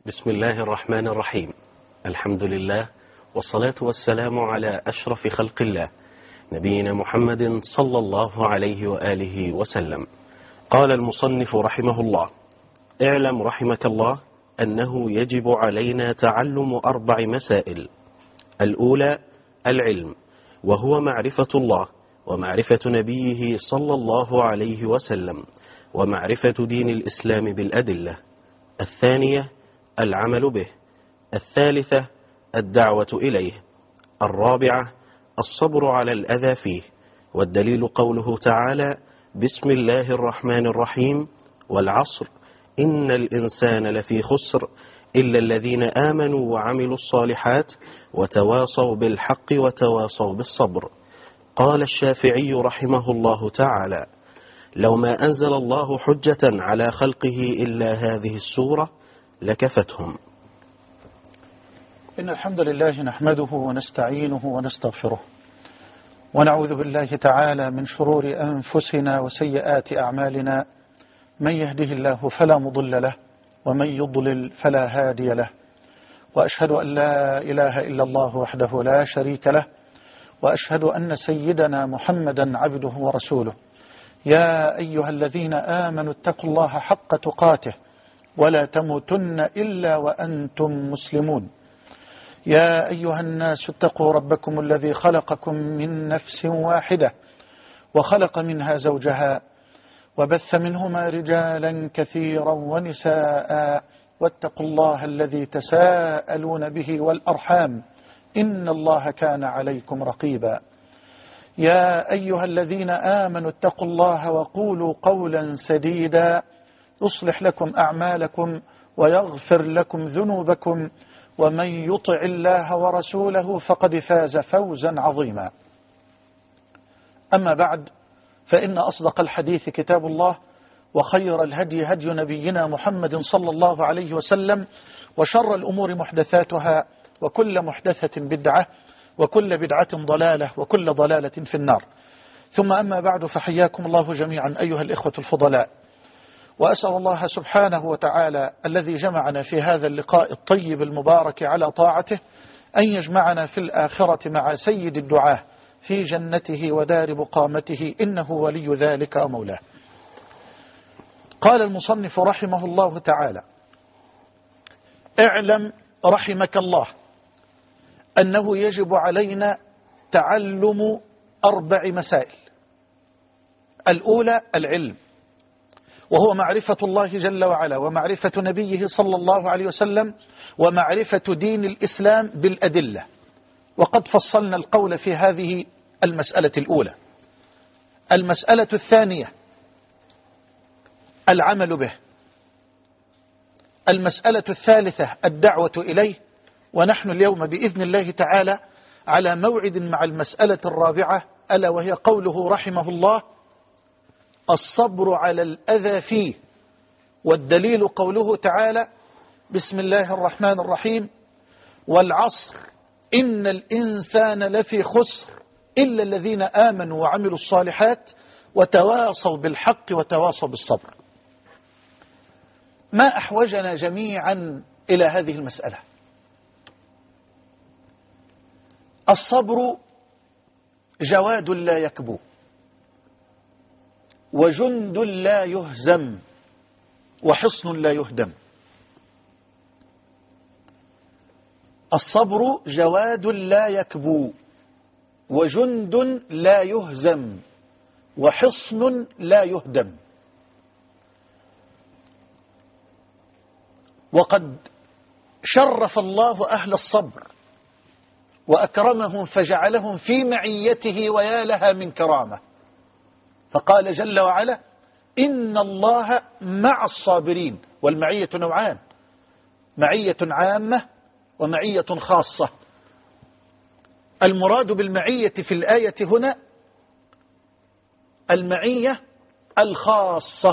بسم الله الرحمن الرحيم. الحمد لله والصلاة والسلام على أشرف خلق الله نبينا محمد صلى الله عليه وآله وسلم. قال المصنف رحمه الله: اعلم رحمك الله أنه يجب علينا تعلم 4 مسائل. الأولى العلم، وهو معرفة الله ومعرفة نبيه صلى الله عليه وسلم ومعرفة دين الإسلام بالأدلة. الثانية العمل به. الثالثة الدعوة إليه. الرابعة الصبر على الأذى فيه، والدليل قوله تعالى: بسم الله الرحمن الرحيم، والعصر إن الإنسان لفي خسر إلا الذين آمنوا وعملوا الصالحات وتواصوا بالحق وتواصوا بالصبر. قال الشافعي رحمه الله تعالى: لو ما أنزل الله حجة على خلقه إلا هذه السورة لكفتهم. إن الحمد لله نحمده ونستعينه ونستغفره، ونعوذ بالله تعالى من شرور أنفسنا وسيئات أعمالنا. من يهده الله فلا مضل له، ومن يضلل فلا هادي له. وأشهد أن لا إله إلا الله وحده لا شريك له، وأشهد أن سيدنا محمدا عبده ورسوله. يا أيها الذين آمنوا اتقوا الله حق تقاته ولا تموتن إلا وأنتم مسلمون. يا أيها الناس اتقوا ربكم الذي خلقكم من نفس واحدة وخلق منها زوجها وبث منهما رجالا كثيرا ونساء، واتقوا الله الذي تساءلون به والأرحام إن الله كان عليكم رقيبا. يا أيها الذين آمنوا اتقوا الله وقولوا قولا سديدا يصلح لكم أعمالكم ويغفر لكم ذنوبكم، ومن يطع الله ورسوله فقد فاز فوزا عظيما. أما بعد، فإن أصدق الحديث كتاب الله، وخير الهدي هدي نبينا محمد صلى الله عليه وسلم، وشر الأمور محدثاتها، وكل محدثة بدعة، وكل بدعة ضلالة، وكل ضلالة في النار. ثم أما بعد، فحياكم الله جميعا أيها الإخوة الفضلاء، وأسأل الله سبحانه وتعالى الذي جمعنا في هذا اللقاء الطيب المبارك على طاعته أن يجمعنا في الآخرة مع سيد الدعاة في جنته ودار مقامته، إنه ولي ذلك ومولاه. قال المصنف رحمه الله تعالى: اعلم رحمك الله أنه يجب علينا تعلم 4 مسائل. الأولى العلم، وهو معرفة الله جل وعلا ومعرفة نبيه صلى الله عليه وسلم ومعرفة دين الإسلام بالأدلة. وقد فصلنا القول في هذه المسألة الأولى. المسألة الثانية العمل به. المسألة الثالثة الدعوة إليه. ونحن اليوم بإذن الله تعالى على موعد مع المسألة الرابعة، ألا وهي قوله رحمه الله: الصبر على الأذى فيه، والدليل قوله تعالى: بسم الله الرحمن الرحيم، والعصر إن الإنسان لفي خسر إلا الذين آمنوا وعملوا الصالحات وتواصوا بالحق وتواصوا بالصبر. ما أحوجنا جميعا إلى هذه المسألة؟ الصبر جواد لا يكبو، وجند لا يهزم، وحصن لا يهدم. الصبر جواد لا يكبو، وجند لا يهزم، وحصن لا يهدم. وقد شرف الله أهل الصبر وأكرمهم فجعلهم في معيته، ويا لها من كرامة. فقال جل وعلا: إن الله مع الصابرين. والمعية نوعان: معية عامة ومعية خاصة. المراد بالمعية في الآية هنا المعية الخاصة.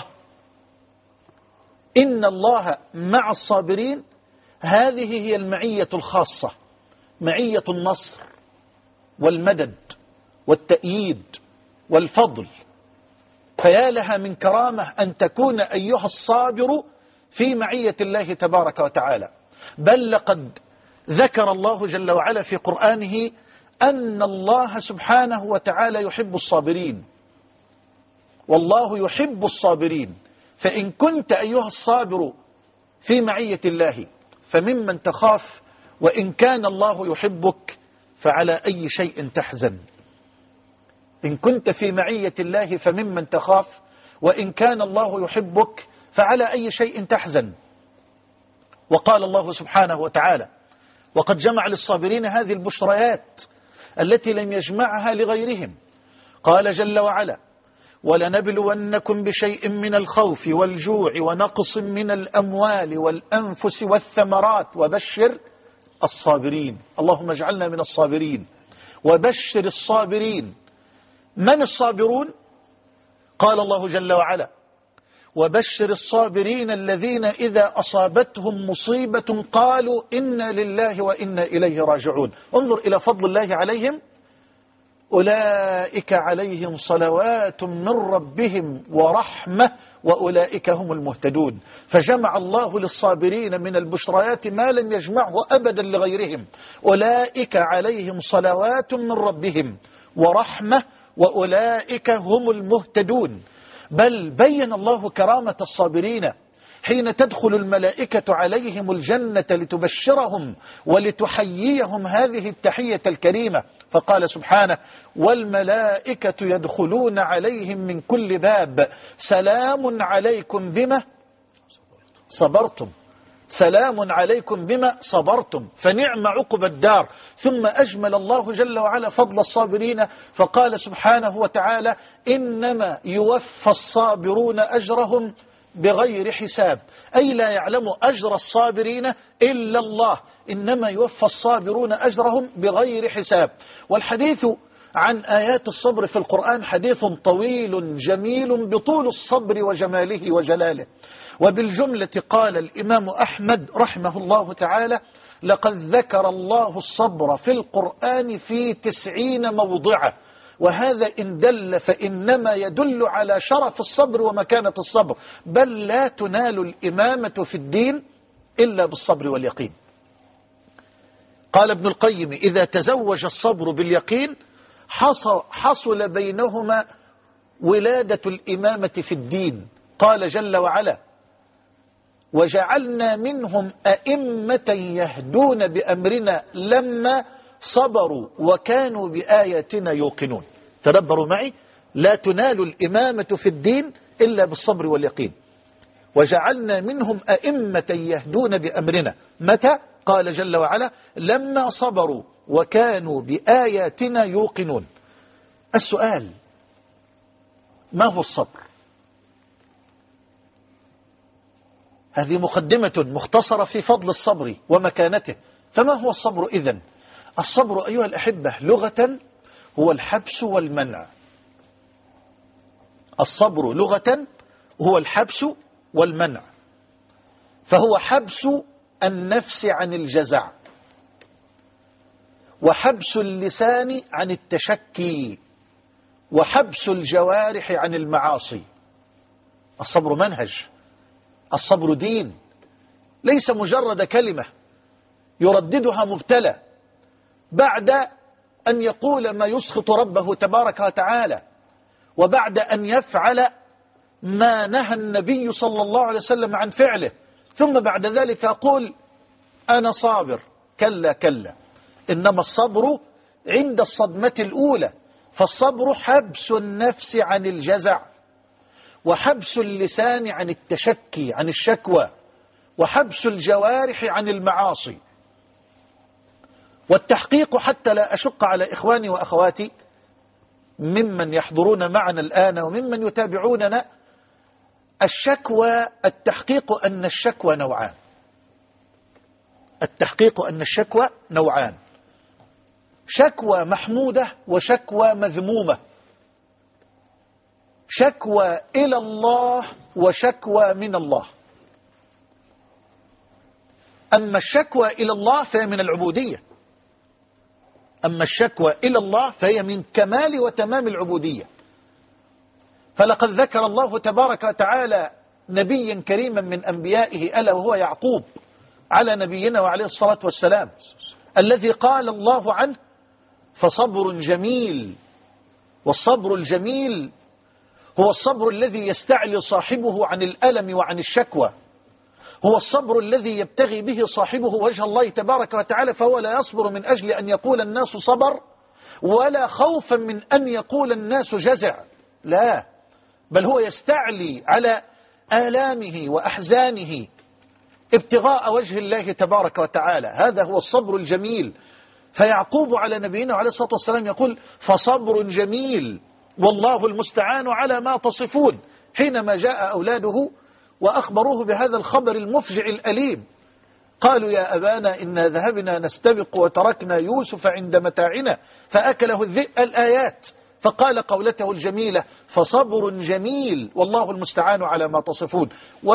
إن الله مع الصابرين، هذه هي المعية الخاصة، معية النصر والمدد والتأييد والفضل. فيا لها من كرامة أن تكون أيها الصابر في معية الله تبارك وتعالى. بل لقد ذكر الله جل وعلا في قرآنه أن الله سبحانه وتعالى يحب الصابرين، والله يحب الصابرين. فإن كنت أيها الصابر في معية الله فممن تخاف، وإن كان الله يحبك فعلى أي شيء تحزن. إن كنت في معية الله فممن تخاف، وإن كان الله يحبك فعلى أي شيء تحزن. وقال الله سبحانه وتعالى: وقد جمع للصابرين هذه البشريات التي لم يجمعها لغيرهم. قال جل وعلا: ولنبلونكم بشيء من الخوف والجوع ونقص من الأموال والأنفس والثمرات وبشر الصابرين. اللهم اجعلنا من الصابرين. وبشر الصابرين. من الصابرون؟ قال الله جل وعلا: وبشر الصابرين الذين إذا أصابتهم مصيبة قالوا إنا لله وإنا إليه راجعون. انظر إلى فضل الله عليهم: أولئك عليهم صلوات من ربهم ورحمة وأولئك هم المهتدون. فجمع الله للصابرين من البشريات ما لم يجمعه أبدا لغيرهم. أولئك عليهم صلوات من ربهم ورحمة وأولئك هم المهتدون. بل بين الله كرامة الصابرين حين تدخل الملائكة عليهم الجنة لتبشرهم ولتحييهم هذه التحية الكريمة، فقال سبحانه: والملائكة يدخلون عليهم من كل باب سلام عليكم بما صبرتم. سلام عليكم بما صبرتم، فنعم عقب الدار. ثم أجمل الله جل وعلا فضل الصابرين فقال سبحانه وتعالى: إنما يوفى الصابرون أجرهم بغير حساب. أي لا يعلم أجر الصابرين إلا الله، إنما يوفى الصابرون أجرهم بغير حساب. والحديث عن آيات الصبر في القرآن حديث طويل جميل بطول الصبر وجماله وجلاله. وبالجملة قال الإمام أحمد رحمه الله تعالى: لقد ذكر الله الصبر في القرآن في 90 موضعا، وهذا إن دل فإنما يدل على شرف الصبر ومكانة الصبر. بل لا تنال الإمامة في الدين إلا بالصبر واليقين. قال ابن القيم: إذا تزوج الصبر باليقين حصل بينهما ولادة الإمامة في الدين. قال جل وعلا: وجعلنا منهم أئمة يهدون بأمرنا لما صبروا وكانوا بآياتنا يوقنون. تدبروا معي: لا تنال الإمامة في الدين إلا بالصبر واليقين. وجعلنا منهم أئمة يهدون بأمرنا متى؟ قال جل وعلا: لما صبروا وكانوا بآياتنا يوقنون. السؤال: ما هو الصبر؟ هذه مقدمة مختصرة في فضل الصبر ومكانته. فما هو الصبر إذن؟ الصبر أيها الأحبة لغة هو الحبس والمنع. الصبر لغة هو الحبس والمنع، فهو حبس النفس عن الجزع، وحبس اللسان عن التشكي، وحبس الجوارح عن المعاصي. الصبر منهج، الصبر دين، ليس مجرد كلمة يرددها مبتلى بعد أن يقول ما يسخط ربه تبارك وتعالى، وبعد أن يفعل ما نهى النبي صلى الله عليه وسلم عن فعله، ثم بعد ذلك يقول أنا صابر. كلا كلا، إنما الصبر عند الصدمة الأولى. فالصبر حبس النفس عن الجزع، وحبس اللسان عن التشكي عن الشكوى، وحبس الجوارح عن المعاصي. والتحقيق حتى لا أشق على إخواني وأخواتي ممن يحضرون معنا الآن وممن يتابعوننا، الشكوى، التحقيق أن الشكوى نوعان. التحقيق أن الشكوى نوعان: شكوى محمودة وشكوى مذمومة. شكوى إلى الله وشكوى من الله. أما الشكوى إلى الله فهي من العبودية، أما الشكوى إلى الله فهي من كمال وتمام العبودية. فلقد ذكر الله تبارك وتعالى نبيا كريما من أنبيائه ألا وهو يعقوب، على نبينا وعليه الصلاة والسلام الذي قال الله عنه فصبر جميل. والصبر الجميل هو الصبر الذي يستعلي صاحبه عن الألم وعن الشكوى، هو الصبر الذي يبتغي به صاحبه وجه الله تبارك وتعالى، فهو لا يصبر من أجل أن يقول الناس صبر ولا خوفا من أن يقول الناس جزع، لا، بل هو يستعلي على آلامه وأحزانه ابتغاء وجه الله تبارك وتعالى. هذا هو الصبر الجميل. فيعقوب على نبينا عليه الصلاة والسلام يقول فصبر جميل والله المستعان على ما تصفون، حينما جاء أولاده وأخبروه بهذا الخبر المفجع الأليم، قالوا يا أبانا إنا ذهبنا نستبق وتركنا يوسف عند متاعنا فأكله الذئب، الآيات، فقال قولته الجميلة فصبر جميل والله المستعان على ما تصفون.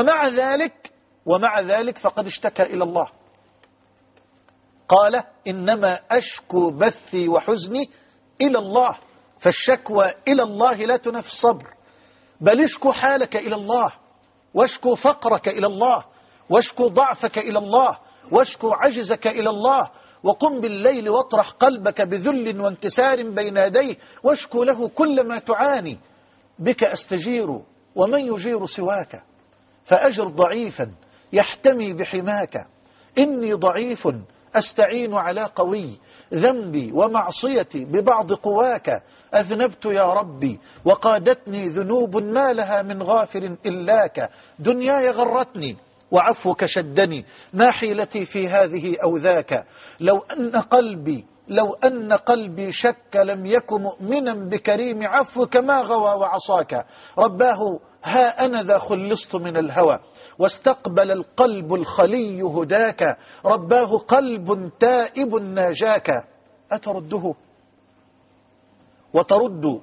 ومع ذلك فقد اشتكى إلى الله، قال إنما أشكو بثي وحزني إلى الله، فالشكوى إلى الله لا تنافي الصبر، بل اشكو حالك إلى الله، واشكو فقرك إلى الله، واشكو ضعفك إلى الله، واشكو عجزك إلى الله، وقم بالليل واطرح قلبك بذل وانكسار بين يديه، واشكو له كل ما تعاني. بك أستجير ومن يجير سواك، فأجر ضعيفا يحتمي بحماك، إني ضعيف أستعين على قوي، ذنبي ومعصيتي ببعض قواك، أذنبت يا ربي وقادتني ذنوب ما لها من غافر إلاك، دنياي غرتني وعفوك شدني، ما حيلتي في هذه أو ذاك، لو أن قلبي شك لم يك مؤمنا بكريم عفوك ما غوى وعصاك، رباه ها أنا ذا خلصت من الهوى، واستقبل القلب الخلي هداك، رباه قلب تائب ناجاك، أترده وترد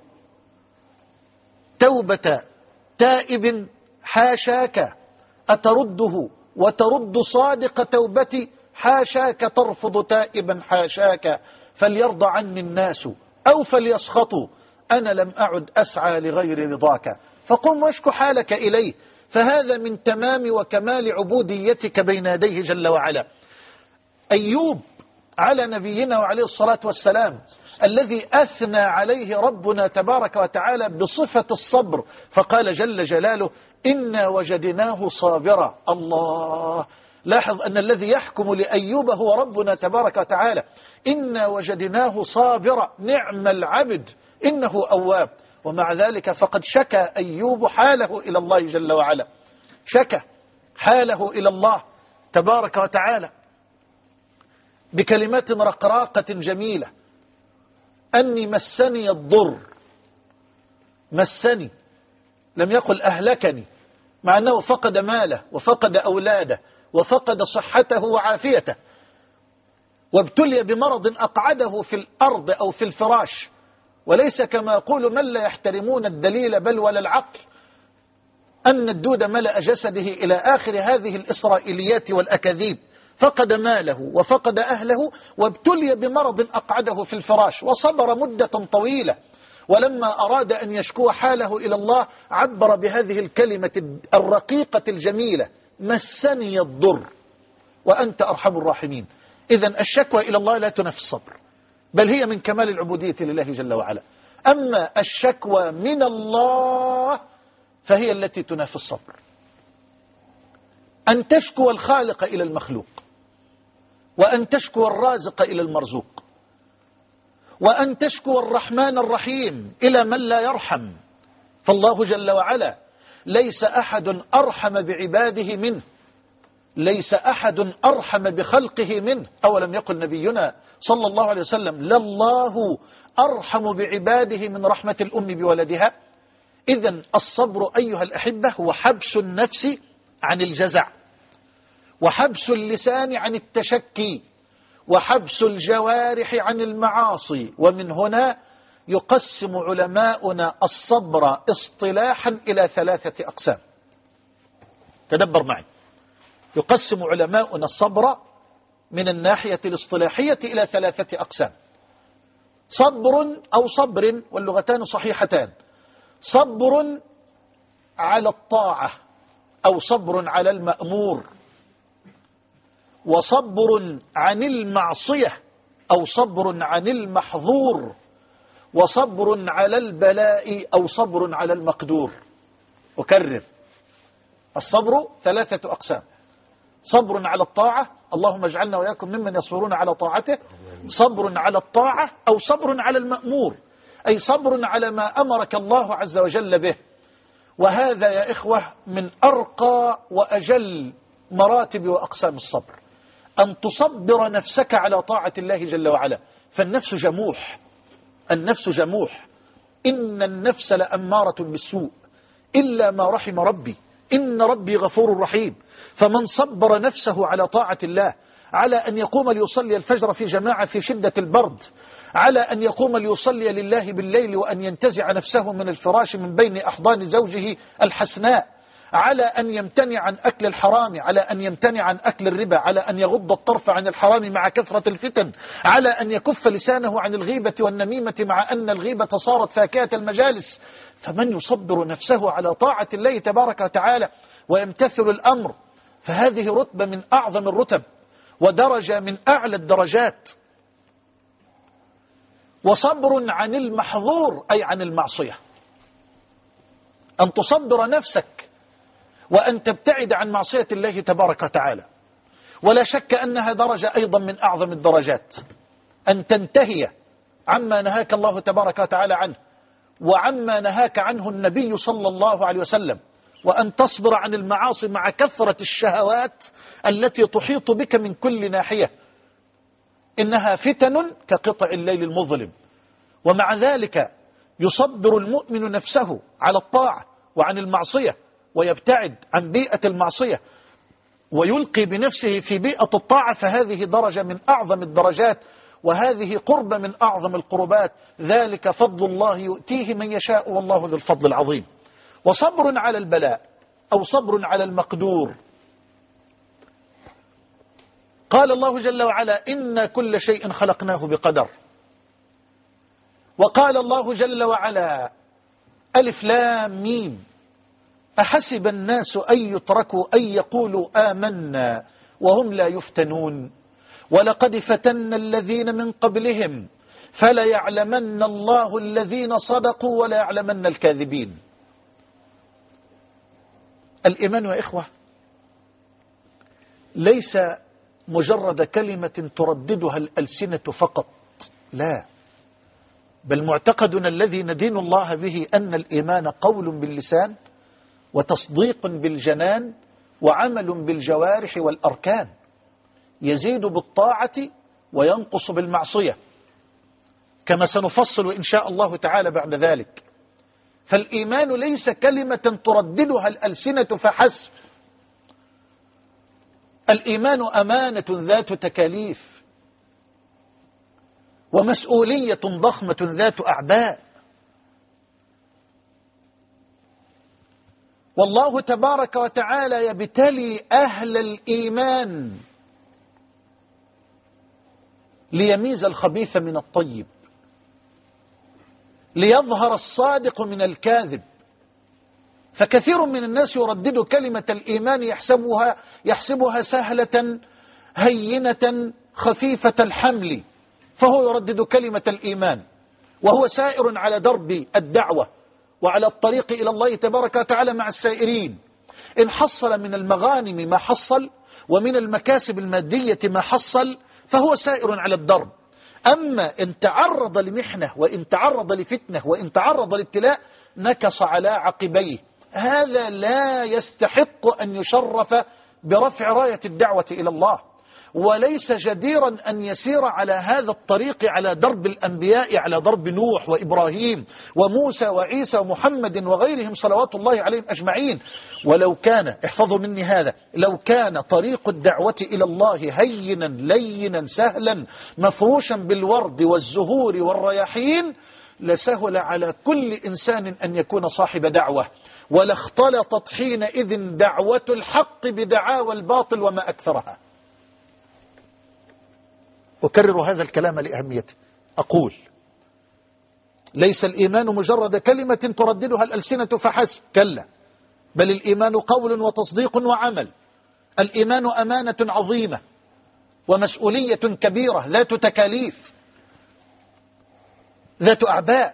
توبة تائب حاشاك، أترده وترد صادق توبتي حاشاك، ترفض تائبا حاشاك، فليرضى عني الناس أو فليسخطوا، أنا لم أعد أسعى لغير رضاك، فقم واشكو حالك إليه، فهذا من تمام وكمال عبوديتك بين يديه جل وعلا. أيوب على نبينا وعليه الصلاة والسلام الذي أثنى عليه ربنا تبارك وتعالى بصفة الصبر، فقال جل جلاله إنا وجدناه صابرا. الله، لاحظ أن الذي يحكم لأيوب هو ربنا تبارك وتعالى، إنا وجدناه صابرا نعم العبد إنه أواب. ومع ذلك فقد شكى أيوب حاله إلى الله جل وعلا، شكى حاله إلى الله تبارك وتعالى بكلمات رقراقة جميلة، أني مسني الضر، مسني، لم يقل أهلكني، مع أنه فقد ماله وفقد أولاده وفقد صحته وعافيته، وابتلي بمرض أقعده في الأرض أو في الفراش، وليس كما يقول من لا يحترمون الدليل بل ولا العقل أن الدود ملأ جسده إلى آخر هذه الإسرائيليات والأكاذيب، فقد ماله وفقد أهله وابتلي بمرض أقعده في الفراش، وصبر مدة طويلة، ولما أراد أن يشكو حاله إلى الله عبر بهذه الكلمة الرقيقة الجميلة مسني الضر وأنت أرحم الراحمين. إذن الشكوى إلى الله لا تنافي الصبر، بل هي من كمال العبودية لله جل وعلا. أما الشكوى من الله فهي التي تنافي الصبر، أن تشكو الخالق إلى المخلوق، وأن تشكو الرازق إلى المرزوق، وأن تشكو الرحمن الرحيم إلى من لا يرحم، فالله جل وعلا ليس أحد أرحم بعباده منه، ليس أحد أرحم بخلقه منه. أولم يقل نبينا صلى الله عليه وسلم لله أرحم بعباده من رحمة الأم بولدها. إذن الصبر أيها الأحبة هو حبس النفس عن الجزع، وحبس اللسان عن التشكي، وحبس الجوارح عن المعاصي. ومن هنا يقسم علماؤنا الصبر اصطلاحا إلى 3 أقسام. تدبر معي، يقسم علماؤنا الصبر من الناحية الاصطلاحية إلى 3 أقسام: صبر أو صبر، واللغتان صحيحتان، صبر على الطاعة أو صبر على المأمور، وصبر عن المعصية أو صبر عن المحظور، وصبر على البلاء أو صبر على المقدور. أكرر، الصبر 3 أقسام: صبر على الطاعة، اللهم اجعلنا وإياكم ممن يصبرون على طاعته، صبر على الطاعة أو صبر على المأمور، أي صبر على ما أمرك الله عز وجل به. وهذا يا إخوة من أرقى وأجل مراتب وأقسام الصبر، أن تصبر نفسك على طاعة الله جل وعلا. فالنفس جموح، النفس جموح، إن النفس لأمارة بالسوء إلا ما رحم ربي، إن ربي غفور رحيم. فمن صبر نفسه على طاعة الله، على أن يقوم ليصلي الفجر في جماعة في شدة البرد، على أن يقوم ليصلي لله بالليل، وأن ينتزع نفسه من الفراش من بين أحضان زوجه الحسناء، على أن يمتنع عن أكل الحرام، على أن يمتنع عن أكل الربا، على أن يغض الطرف عن الحرام مع كثرة الفتن، على أن يكف لسانه عن الغيبة والنميمة مع أن الغيبة صارت فاكهة المجالس. فمن يصبر نفسه على طاعة الله تبارك وتعالى ويمتثل الأمر، فهذه رتبة من أعظم الرتب ودرجة من أعلى الدرجات. وصبر عن المحظور أي عن المعصية، أن تصبر نفسك وأن تبتعد عن معصية الله تبارك وتعالى. ولا شك أنها درجة أيضا من أعظم الدرجات، أن تنتهي عما نهاك الله تبارك وتعالى عنه وعما نهاك عنه النبي صلى الله عليه وسلم، وأن تصبر عن المعاصي مع كثرة الشهوات التي تحيط بك من كل ناحية، إنها فتن كقطع الليل المظلم. ومع ذلك يصبر المؤمن نفسه على الطاعة وعن المعصية، ويبتعد عن بيئة المعصية ويلقي بنفسه في بيئة الطاعة، فهذه درجة من أعظم الدرجات، وهذه قربة من أعظم القربات. ذلك فضل الله يؤتيه من يشاء والله ذو الفضل العظيم. وصبر على البلاء أو صبر على المقدور. قال الله جل وعلا: إن كل شيء خلقناه بقدر. وقال الله جل وعلا: ألف لام ميم، أحسب الناس أن يتركوا أن يقولوا آمنا وهم لا يفتنون ولقد فتنا الذين من قبلهم فليعلمن الله الذين صدقوا وليعلمن الكاذبين. الإيمان يا إخوة ليس مجرد كلمة ترددها الألسنة فقط، لا، بل معتقدنا الذي ندين الله به أن الإيمان قول باللسان وتصديق بالجنان وعمل بالجوارح والأركان، يزيد بالطاعة وينقص بالمعصية، كما سنفصل إن شاء الله تعالى بعد ذلك. فالإيمان ليس كلمة ترددها الألسنة فحسب، الإيمان أمانة ذات تكاليف ومسؤولية ضخمة ذات أعباء. والله تبارك وتعالى يبتلي أهل الإيمان ليميز الخبيث من الطيب، ليظهر الصادق من الكاذب. فكثير من الناس يردد كلمة الإيمان يحسبها سهلة هينة خفيفة الحمل، فهو يردد كلمة الإيمان وهو سائر على درب الدعوة وعلى الطريق إلى الله تبارك وتعالى مع السائرين. إن حصل من المغانم ما حصل ومن المكاسب المادية ما حصل فهو سائر على الدرب. أما إن تعرض لمحنة وإن تعرض لفتنة وإن تعرض لابتلاء نكص على عقبيه، هذا لا يستحق أن يشرف برفع راية الدعوة إلى الله، وليس جديرا أن يسير على هذا الطريق على درب الأنبياء، على درب نوح وإبراهيم وموسى وعيسى ومحمد وغيرهم صلوات الله عليهم أجمعين. ولو كان، احفظوا مني هذا، لو كان طريق الدعوة إلى الله هينا لينا سهلا مفروشا بالورد والزهور والرياحين لسهل على كل إنسان أن يكون صاحب دعوة، ولا اختلطت حينئذ دعوة الحق بدعاوى الباطل وما أكثرها. أكرر هذا الكلام لأهميته، أقول: ليس الإيمان مجرد كلمة ترددها الألسنة فحسب، كلا، بل الإيمان قول وتصديق وعمل. الإيمان أمانة عظيمة ومسؤولية كبيرة ذات تكاليف، ذات أعباء،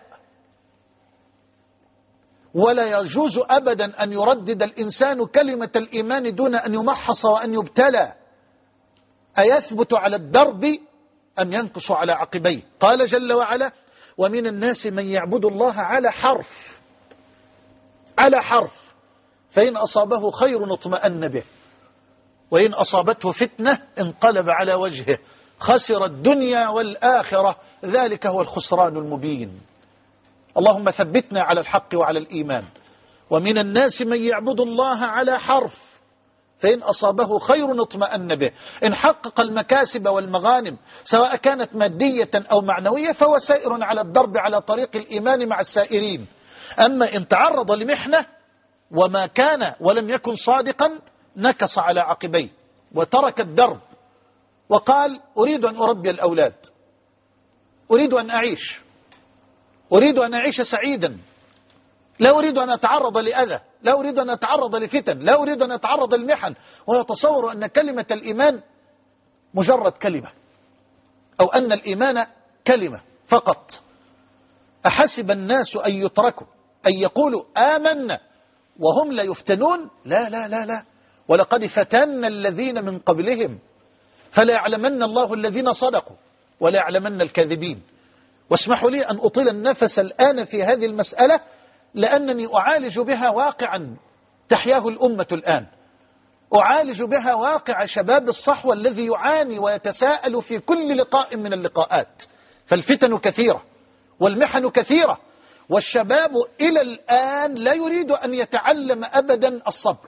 ولا يجوز أبدا أن يردد الإنسان كلمة الإيمان دون أن يمحص وأن يبتلى، أيثبت على الدرب أم ينكص على عقبيه. قال جل وعلا: ومن الناس من يعبد الله على حرف، على حرف، فإن أصابه خير اطمأن به، وإن أصابته فتنة انقلب على وجهه، خسر الدنيا والآخرة، ذلك هو الخسران المبين. اللهم ثبتنا على الحق وعلى الإيمان. ومن الناس من يعبد الله على حرف، فإن أصابه خير اطمأن به، إن حقق المكاسب والمغانم سواء كانت مادية أو معنوية فهو سائر على الدرب على طريق الإيمان مع السائرين. أما إن تعرض لمحنة وما كان ولم يكن صادقا نكص على عقبيه وترك الدرب وقال: أريد أن أربي الأولاد، أريد أن أعيش، أريد أن أعيش سعيدا، لا أريد أن أتعرض لأذى، لا أريد أن أتعرض لفتن، لا أريد أن أتعرض للمحن. ويتصور أن كلمة الإيمان مجرد كلمة، أو أن الإيمان كلمة فقط. أحسب الناس أن يتركوا أن يقولوا آمنا وهم لا يفتنون؟ لا لا لا لا، ولقد فتنا الذين من قبلهم فلا يعلمن الله الذين صدقوا ولا يعلمن الكاذبين. واسمحوا لي أن أطيل النفس الآن في هذه المسألة، لأنني أعالج بها واقعا تحياه الأمة الآن، أعالج بها واقع شباب الصحوة الذي يعاني ويتساءل في كل لقاء من اللقاءات. فالفتن كثيرة والمحن كثيرة، والشباب إلى الآن لا يريد أن يتعلم أبدا الصبر.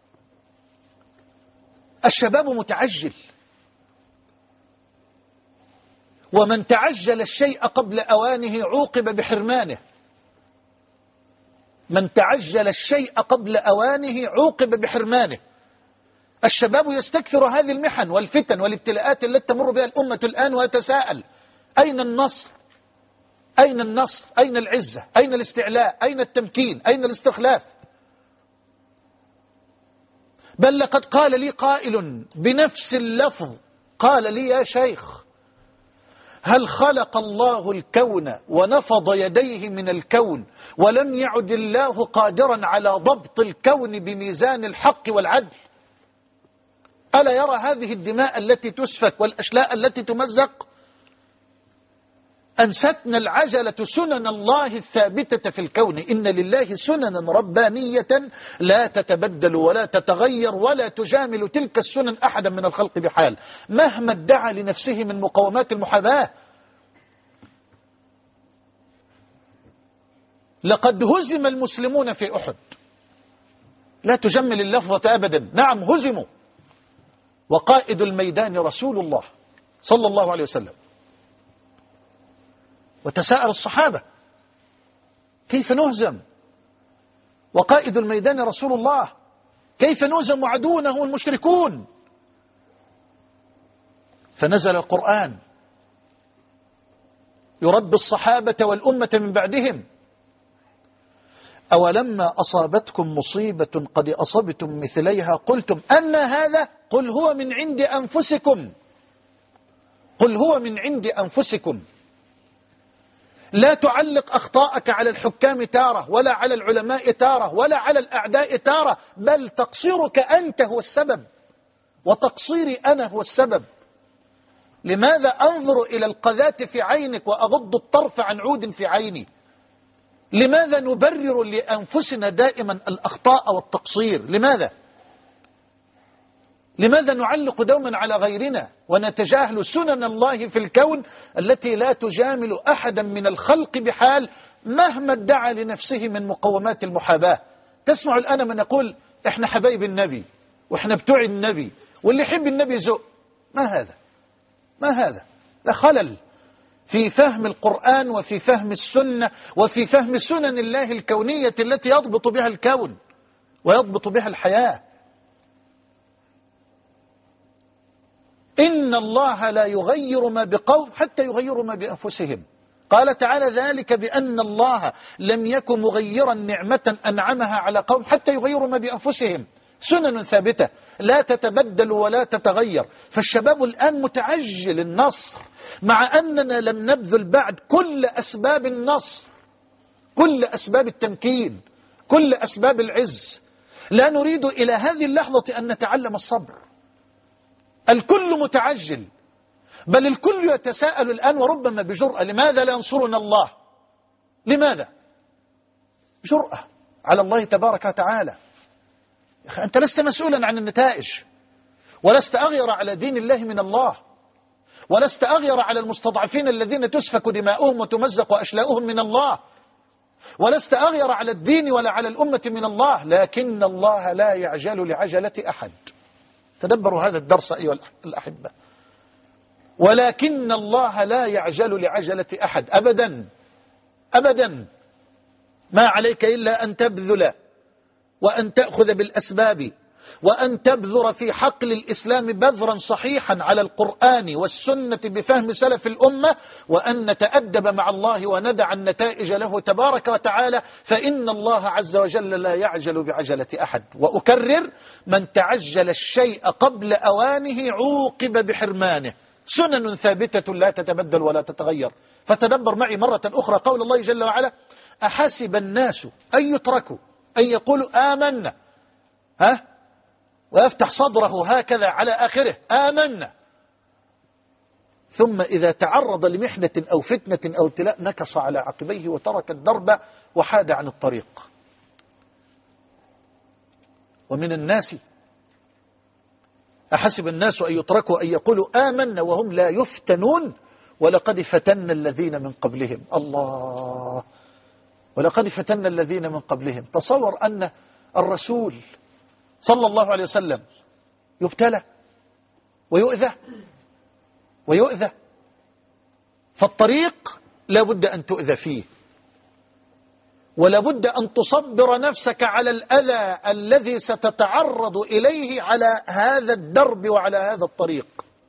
الشباب متعجل، ومن تعجل الشيء قبل أوانه عوقب بحرمانه. من تعجل الشيء قبل أوانه عوقب بحرمانه. الشباب يستكثر هذه المحن والفتن والابتلاءات التي تمر بها الأمة الآن ويتساءل: أين النصر؟ أين النصر؟ أين العزة؟ أين الاستعلاء؟ أين التمكين؟ أين الاستخلاف؟ بل لقد قال لي قائل بنفس اللفظ، قال لي: يا شيخ، هل خلق الله الكون ونفض يديه من الكون ولم يعد الله قادرا على ضبط الكون بميزان الحق والعدل؟ ألا يرى هذه الدماء التي تسفك والأشلاء التي تمزق؟ أنستنا العجلة سنن الله الثابتة في الكون. إن لله سننا ربانية لا تتبدل ولا تتغير ولا تجامل تلك السنن أحدا من الخلق بحال، مهما ادعى لنفسه من مقومات المحاباة. لقد هزم المسلمون في أحد، لا تجمل اللفظة أبدا، نعم هزموا، وقائد الميدان رسول الله صلى الله عليه وسلم. وتساءل الصحابة: كيف نهزم وقائد الميدان رسول الله؟ كيف نهزم وعدونا هم المشركون؟ فنزل القرآن يربي الصحابة والأمة من بعدهم: أولما أصابتكم مصيبة قد أصبتم مثليها قلتم أن هذا؟ قل هو من عند أنفسكم، قل هو من عند أنفسكم. لا تعلق أخطاءك على الحكام تارة، ولا على العلماء تارة، ولا على الأعداء تارة، بل تقصيرك أنت هو السبب، وتقصيري أنا هو السبب. لماذا أنظر إلى القذاة في عينك وأغض الطرف عن عود في عيني؟ لماذا نبرر لأنفسنا دائما الأخطاء والتقصير؟ لماذا نعلق دوما على غيرنا ونتجاهل سنن الله في الكون التي لا تجامل أحدا من الخلق بحال، مهما ادعى لنفسه من مقومات المحاباة؟ تسمع الآن من يقول: احنا حبايب النبي واحنا بتوع النبي، واللي يحب النبي ذوق. ما هذا؟ ما هذا؟ ده خلل في فهم القرآن وفي فهم السنة وفي فهم سنن الله الكونية التي يضبط بها الكون ويضبط بها الحياة. إن الله لا يغير ما بقوم حتى يغيروا ما بأنفسهم. قال تعالى: ذلك بأن الله لم يكن مغيرا نعمة أنعمها على قوم حتى يغيروا ما بأنفسهم. سنن ثابتة. لا تتبدل ولا تتغير. فالشباب الآن متعجل النصر، مع أننا لم نبذل بعد كل أسباب النصر، كل أسباب التمكين، كل أسباب العز. لا نريد إلى هذه اللحظة أن نتعلم الصبر. الكل متعجل، بل الكل يتساءل الآن وربما بجرأة: لماذا لا ينصرنا الله؟ لماذا؟ جرأة على الله تبارك وتعالى. أنت لست مسؤولا عن النتائج، ولست أغير على دين الله من الله، ولست أغير على المستضعفين الذين تسفك دماؤهم وتمزق أشلاؤهم من الله، ولست أغير على الدين ولا على الأمة من الله. لكن الله لا يعجل لعجلة أحد. تدبروا هذا الدرس أيها الأحبة. ولكن الله لا يعجل لعجلة أحد أبدا أبدا. ما عليك إلا أن تبذل وأن تأخذ بالأسباب وأن تبذر في حقل الإسلام بذرا صحيحا على القرآن والسنة بفهم سلف الأمة، وأن نتأدب مع الله وندع النتائج له تبارك وتعالى، فإن الله عز وجل لا يعجل بعجلة أحد. وأكرر: من تعجل الشيء قبل أوانه عوقب بحرمانه. سنن ثابتة لا تتبدل ولا تتغير. فتدبر معي مرة أخرى قول الله جل وعلا: أحسب الناس أن يتركوا أن يقولوا آمنا، ويفتح صدره هكذا على آخره: آمنا، ثم إذا تعرض لمحنة أو فتنة أو ابتلاء نكص على عقبيه وترك الدرب وحاد عن الطريق. ومن الناس أحسب الناس أن يتركوا أن يقولوا آمنا وهم لا يفتنون ولقد فتنا الذين من قبلهم. الله، ولقد فتنا الذين من قبلهم. تصور أن الرسول صلى الله عليه وسلم يبتلى ويؤذى، فالطريق لا بد أن تؤذى فيه، ولا بد أن تصبر نفسك على الأذى الذي ستتعرض إليه على هذا الدرب وعلى هذا الطريق.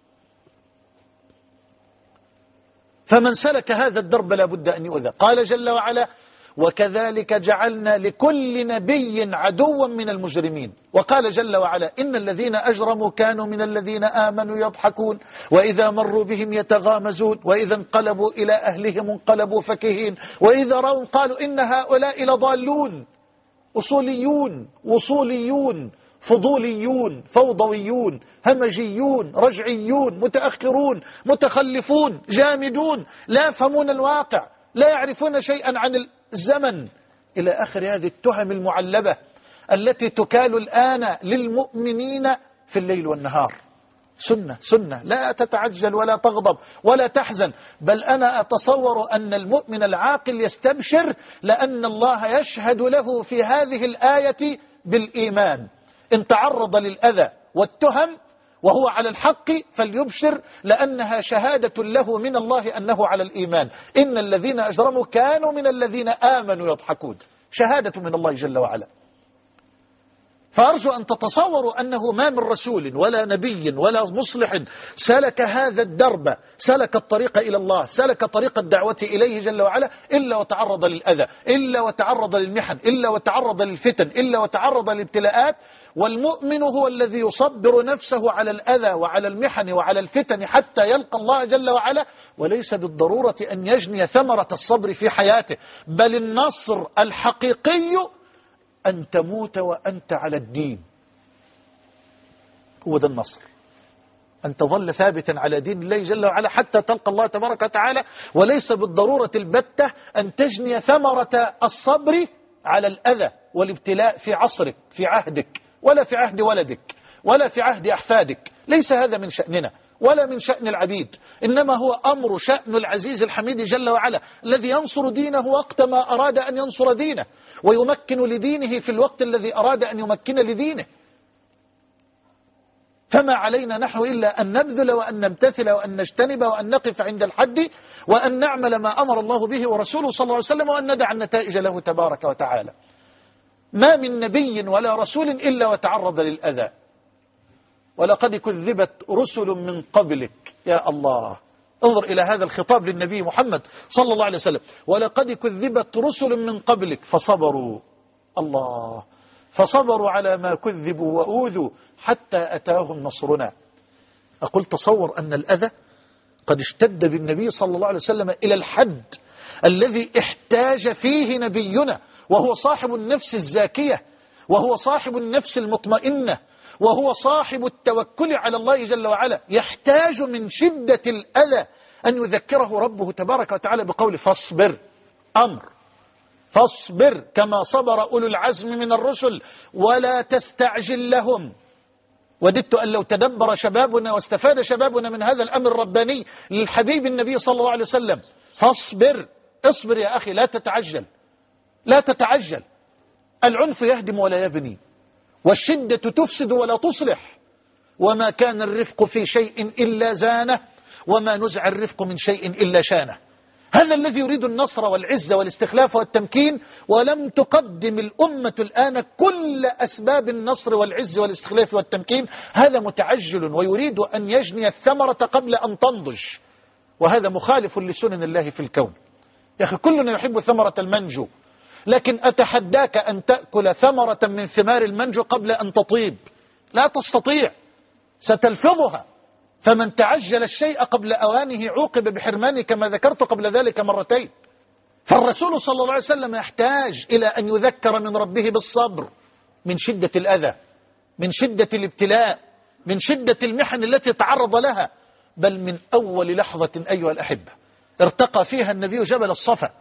فمن سلك هذا الدرب لا بد أن يؤذى. قال جل وعلا: وكذلك جعلنا لكل نبي عدوا من المجرمين. وقال جل وعلا: إن الذين أجرموا كانوا من الذين آمنوا يضحكون وإذا مروا بهم يتغامزون وإذا انقلبوا إلى أهلهم انقلبوا فكهين وإذا رأوا قالوا إن هؤلاء لضالون. أصوليون، وصوليون، فضوليون، فوضويون، همجيون، رجعيون، متأخرون، متخلفون، جامدون، لا يفهمون الواقع، لا يعرفون شيئا عن الزمن، إلى آخر هذه التهم المعلبة التي تكال الآن للمؤمنين في الليل والنهار. سنة لا تتعجل ولا تغضب ولا تحزن، بل أنا أتصور أن المؤمن العاقل يستبشر، لأن الله يشهد له في هذه الآية بالإيمان. إن تعرض للأذى والتهم وهو على الحق فليبشر، لأنها شهادة له من الله أنه على الإيمان. إن الذين أجرموا كانوا من الذين آمنوا يضحكون، شهادة من الله جل وعلا. فأرجو أن تتصوروا أنه ما من رسول ولا نبي ولا مصلح سلك هذا الدرب، سلك الطريق إلى الله، سلك طريق الدعوة إليه جل وعلا، إلا وتعرض للأذى، إلا وتعرض للمحن، إلا وتعرض للفتن، إلا وتعرض للابتلاءات. والمؤمن هو الذي يصبر نفسه على الأذى وعلى المحن وعلى الفتن حتى يلقى الله جل وعلا، وليس بالضرورة أن يجني ثمرة الصبر في حياته، بل النصر الحقيقي أن تموت وأنت على الدين. هو ده النصر، أن تظل ثابتا على دين الله جل وعلا حتى تلقى الله تبارك وتعالى، وليس بالضرورة البتة أن تجني ثمرة الصبر على الأذى والابتلاء في عصرك، في عهدك، ولا في عهد ولدك، ولا في عهد أحفادك. ليس هذا من شأننا ولا من شأن العبيد، إنما هو أمر شأن العزيز الحميد جل وعلا، الذي ينصر دينه وقت ما أراد أن ينصر دينه، ويمكن لدينه في الوقت الذي أراد أن يمكن لدينه. فما علينا نحن إلا أن نبذل وأن نمتثل وأن نجتنب وأن نقف عند الحد وأن نعمل ما أمر الله به ورسوله صلى الله عليه وسلم، وأن ندع النتائج له تبارك وتعالى. ما من نبي ولا رسول إلا وتعرض للأذى. ولقد كذبت رسل من قبلك. يا الله، انظر إلى هذا الخطاب للنبي محمد صلى الله عليه وسلم. ولقد كذبت رسل من قبلك فصبروا. الله، فصبروا على ما كذبوا وأوذوا حتى أتاهم نصرنا. أقول تصور أن الأذى قد اشتد بالنبي صلى الله عليه وسلم إلى الحد الذي احتاج فيه نبينا، وهو صاحب النفس الزاكية، وهو صاحب النفس المطمئنة، وهو صاحب التوكل على الله جل وعلا، يحتاج من شدة الأذى أن يذكره ربه تبارك وتعالى بقول فاصبر. أمر فاصبر كما صبر أولو العزم من الرسل ولا تستعجل لهم. وددت أن لو تدبر شبابنا واستفاد شبابنا من هذا الأمر الرباني للحبيب النبي صلى الله عليه وسلم، فاصبر. اصبر يا أخي، لا تتعجل، لا تتعجل. العنف يهدم ولا يبني، والشدة تفسد ولا تصلح، وما كان الرفق في شيء إلا زانه، وما نزع الرفق من شيء إلا شانه. هذا الذي يريد النصر والعزة والاستخلاف والتمكين، ولم تقدم الأمة الآن كل أسباب النصر والعز والاستخلاف والتمكين. هذا متعجل ويريد أن يجني الثمرة قبل أن تنضج، وهذا مخالف لسنن الله في الكون. يا أخي كلنا يحب ثمرة المنجو، لكن أتحداك أن تأكل ثمرة من ثمار المنجو قبل أن تطيب. لا تستطيع، ستلفظها. فمن تعجل الشيء قبل أوانه عوقب بحرمانه، كما ذكرت قبل ذلك مرتين. فالرسول صلى الله عليه وسلم يحتاج إلى أن يذكر من ربه بالصبر من شدة الأذى، من شدة الابتلاء، من شدة المحن التي تعرض لها. بل من أول لحظة أيها الأحبة ارتقى فيها النبي جبل الصفا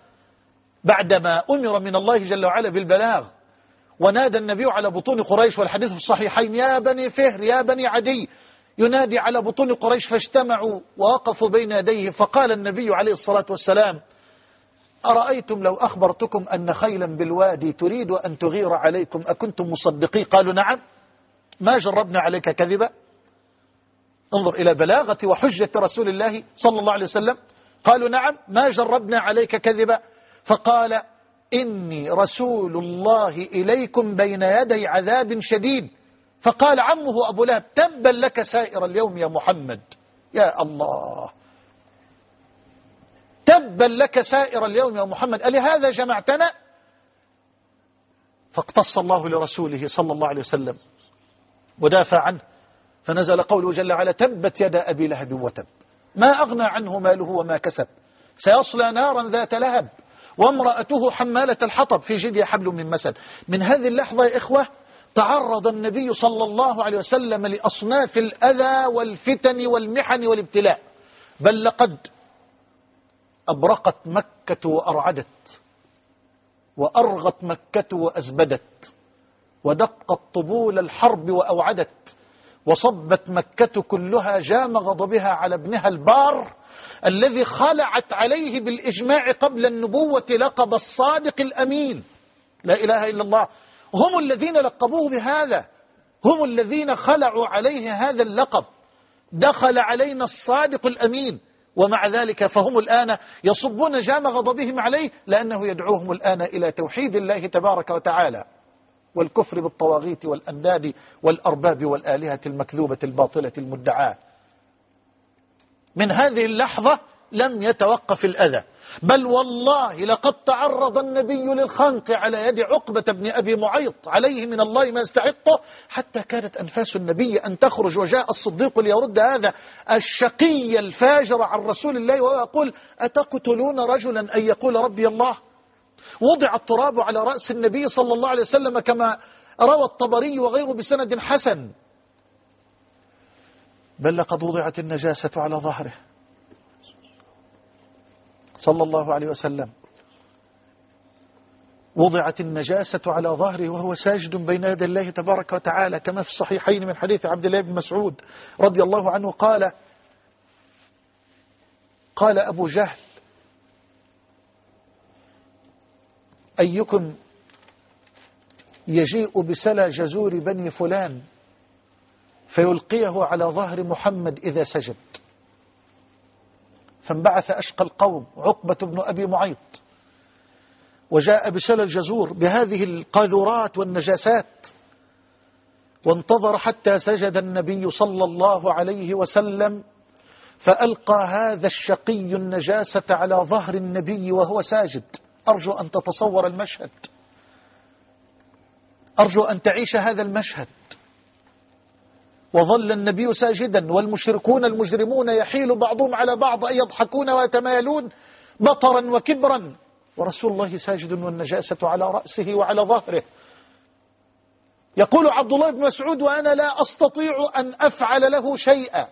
بعدما أمر من الله جل وعلا بالبلاغ، ونادى النبي على بطون قريش، والحديث في الصحيحين: يا بني فهر يا بني عدي. ينادي على بطون قريش، فاجتمعوا ووقفوا بين يديه، فقال النبي عليه الصلاة والسلام: أرأيتم لو أخبرتكم أن خيلا بالوادي تريد أن تغير عليكم أكنتم مصدقين؟ قالوا: نعم، ما جربنا عليك كذبا. انظر إلى بلاغة وحجة رسول الله صلى الله عليه وسلم. قالوا: نعم، ما جربنا عليك كذبا. فقال: إني رسول الله إليكم بين يدي عذاب شديد. فقال عمه أبو لهب: تبا لك سائر اليوم يا محمد. يا الله، تبا لك سائر اليوم يا محمد، ألهذا جمعتنا؟ فاقتص الله لرسوله صلى الله عليه وسلم ودافع عنه، فنزل قوله جل وعلا: تبت يدا أبي لهب وتب ما أغنى عنه ماله وما كسب سيصلى نارا ذات لهب وامرأته حمالة الحطب في جيدها حبل من مسد. من هذه اللحظة يا إخوة تعرض النبي صلى الله عليه وسلم لأصناف الأذى والفتن والمحن والابتلاء، بل لقد أبرقت مكة وأرعدت، وأرغت مكة وأزبدت، ودقت طبول الحرب وأوعدت، وصبت مكة كلها جام غضبها على ابنها البار الذي خلعت عليه بالإجماع قبل النبوة لقب الصادق الأمين. لا إله إلا الله. هم الذين لقبوه بهذا، هم الذين خلعوا عليه هذا اللقب. دخل علينا الصادق الأمين، ومع ذلك فهم الآن يصبون جام غضبهم عليه، لأنه يدعوهم الآن إلى توحيد الله تبارك وتعالى والكفر بالطواغيت والأنداد والأرباب والآلهة المكذوبة الباطلة المدعاة. من هذه اللحظة لم يتوقف الأذى، بل والله لقد تعرض النبي للخنق على يد عقبة بن أبي معيط عليه من الله ما يستحقه، حتى كانت أنفاس النبي أن تخرج، وجاء الصديق ليرد هذا الشقي الفاجر عن رسول الله وهو يقول: أتقتلون رجلا أن يقول ربي الله؟ وضع التراب على رأس النبي صلى الله عليه وسلم كما روى الطبري وغيره بسند حسن، بل لقد وضعت النجاسة على ظهره صلى الله عليه وسلم. وضعت النجاسة على ظهره وهو ساجد بين يدي الله تبارك وتعالى، كما في الصحيحين من حديث عبد الله بن مسعود رضي الله عنه قال أبو جهل: أيكم يجيء بسلى جزور بني فلان فيلقيه على ظهر محمد إذا سجد؟ فانبعث أشقى القوم عقبة بن أبي معيط، وجاء بسلى الجزور بهذه القاذورات والنجاسات، وانتظر حتى سجد النبي صلى الله عليه وسلم، فألقى هذا الشقي النجاسة على ظهر النبي وهو ساجد. أرجو أن تتصور المشهد. أرجو أن تعيش هذا المشهد. وظل النبي ساجدا والمشركون المجرمون يحيل بعضهم على بعض أن يضحكون ويتمايلون بطرا وكبرا، ورسول الله ساجد والنجاسة على رأسه وعلى ظهره. يقول عبد الله بن مسعود: وأنا لا أستطيع أن أفعل له شيئا،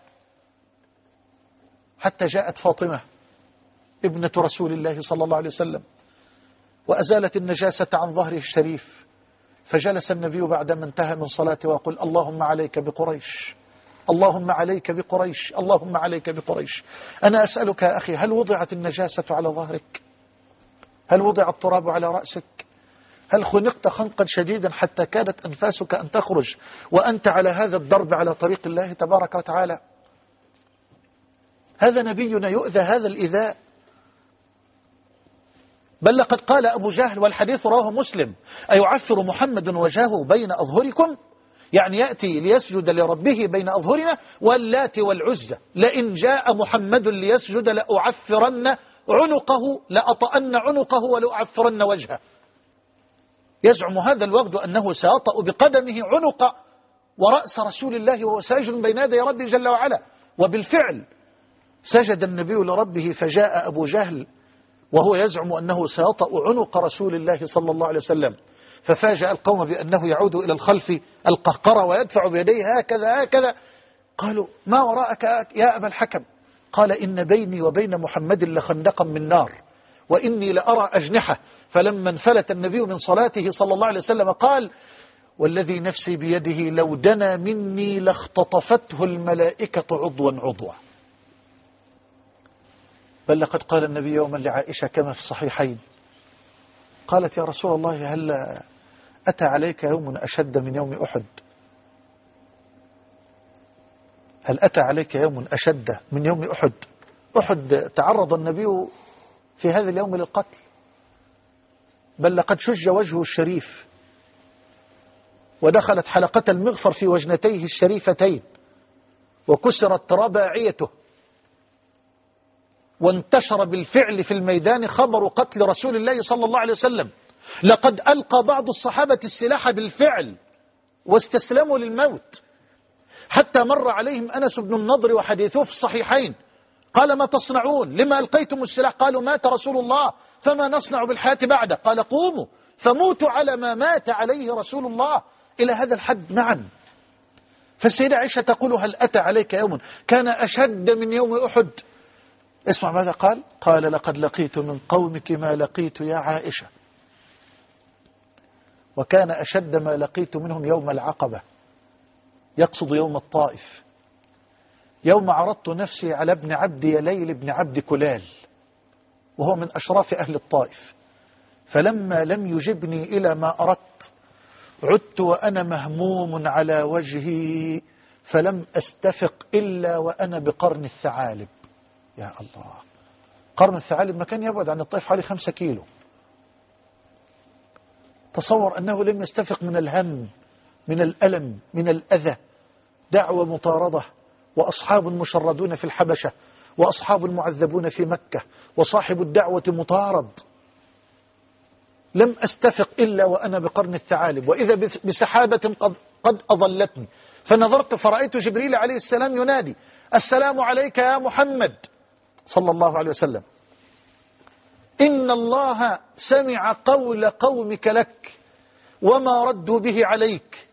حتى جاءت فاطمة ابنة رسول الله صلى الله عليه وسلم وأزالت النجاسة عن ظهره الشريف، فجلس النبي بعدما انتهى من صلاته ويقول: اللهم عليك بقريش، اللهم عليك بقريش، اللهم عليك بقريش. أنا أسألك يا أخي، هل وضعت النجاسة على ظهرك؟ هل وضع التراب على رأسك؟ هل خنقت خنقا شديدا حتى كادت أنفاسك أن تخرج وأنت على هذا الضرب على طريق الله تبارك وتعالى؟ هذا نبينا يؤذى هذا الإيذاء. بل لقد قال أبو جهل، والحديث رواه مسلم: أيعفر محمد وجهه بين أظهركم؟ يعني يأتي ليسجد لربه بين أظهرنا، واللات والعزى لئن جاء محمد ليسجد لأعفرن عنقه، لأطأن عنقه ولأعفرن وجهه. يزعم هذا الوغد أنه سيطأ بقدمه عنق ورأس رسول الله وهو ساجد بين يدي ربه جل وعلا. وبالفعل سجد النبي لربه، فجاء أبو جهل وهو يزعم أنه سيطأ عنق رسول الله صلى الله عليه وسلم، ففاجأ القوم بأنه يعود إلى الخلف القهقرة ويدفع بيديه هكذا هكذا. قالوا: ما وراءك يا أبا الحكم؟ قال: إن بيني وبين محمد لخندقا من نار، وإني لأرى أجنحة. فلما انفلت النبي من صلاته صلى الله عليه وسلم قال: والذي نفسي بيده لو دنا مني لاختطفته الملائكة عضوا عضوا. بل لقد قال النبي يوما لعائشة كما في الصحيحين، قالت: يا رسول الله، هل أتى عليك يوم أشد من يوم أحد؟ هل أتى عليك يوم أشد من يوم أحد؟ أحد تعرض النبي في هذا اليوم للقتل، بل لقد شج وجهه الشريف ودخلت حلقة المغفر في وجنتيه الشريفتين وكسرت رباعيته، وانتشر بالفعل في الميدان خبر قتل رسول الله صلى الله عليه وسلم. لقد ألقى بعض الصحابة السلاح بالفعل واستسلموا للموت، حتى مر عليهم أنس بن النضر وحديثه في الصحيحين، قال: ما تصنعون؟ لما ألقيتم السلاح؟ قالوا: مات رسول الله فما نصنع بالحياة بعده؟ قال: قوموا فموتوا على ما مات عليه رسول الله. إلى هذا الحد. نعم. فالسيدة عائشة تقول: هل أتى عليك يوم كان أشد من يوم أحد؟ اسمع ماذا قال: قال: لقد لقيت من قومك ما لقيت يا عائشة، وكان أشد ما لقيت منهم يوم العقبة، يقصد يوم الطائف، يوم عرضت نفسي على ابن عبد يليل بن عبد كلال وهو من أشراف أهل الطائف، فلما لم يجبني إلى ما أردت عدت وأنا مهموم على وجهي، فلم أستفق إلا وأنا بقرن الثعالب. يا الله، قرن الثعالب مكان يبعد عن الطائف حوالي 5 كيلو. تصور أنه لم يستفق من الهم، من الألم، من الأذى. دعوة مطاردة، وأصحاب مشردون في الحبشة، وأصحاب معذبون في مكة، وصاحب الدعوة مطارد. لم أستفق إلا وأنا بقرن الثعالب، وإذا بسحابة قد أظلتني، فنظرت فرأيت جبريل عليه السلام ينادي: السلام عليك يا محمد صلى الله عليه وسلم، إن الله سمع قول قومك لك وما ردوا به عليك،